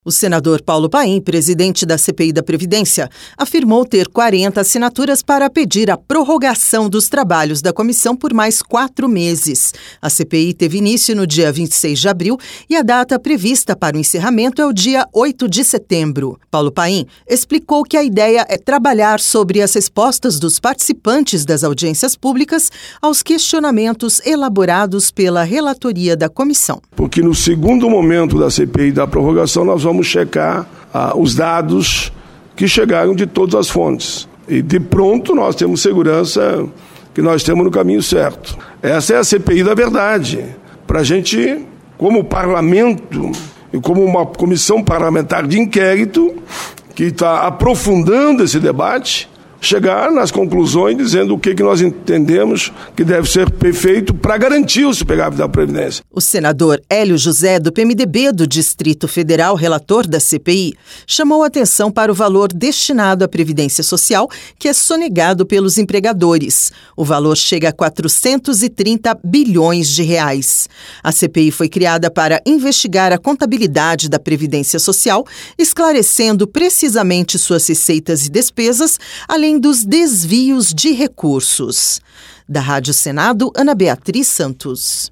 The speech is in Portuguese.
O senador Paulo Paim, presidente da CPI da Previdência, afirmou ter 40 assinaturas para pedir a prorrogação dos trabalhos da comissão por mais 4 meses. A CPI teve início no dia 26 de abril e a data prevista para o encerramento é o dia 8 de setembro. Paulo Paim explicou que a ideia é trabalhar sobre as respostas dos participantes das audiências públicas aos questionamentos elaborados pela relatoria da comissão. Porque no segundo momento da CPI da prorrogação nós vamos checar os dados que chegaram de todas as fontes. E de pronto nós temos segurança que nós estamos no caminho certo. Essa é a CPI da verdade. Para a gente, como parlamento e como uma comissão parlamentar de inquérito que está aprofundando esse debate, chegar nas conclusões dizendo o que nós entendemos que deve ser feito para garantir o superávit da Previdência. O senador Hélio José, do PMDB do Distrito Federal, relator da CPI, chamou a atenção para o valor destinado à Previdência Social, que é sonegado pelos empregadores. O valor chega a 430 bilhões de reais. A CPI foi criada para investigar a contabilidade da Previdência Social, esclarecendo precisamente suas receitas e despesas, além dos desvios de recursos. Da Rádio Senado, Ana Beatriz Santos.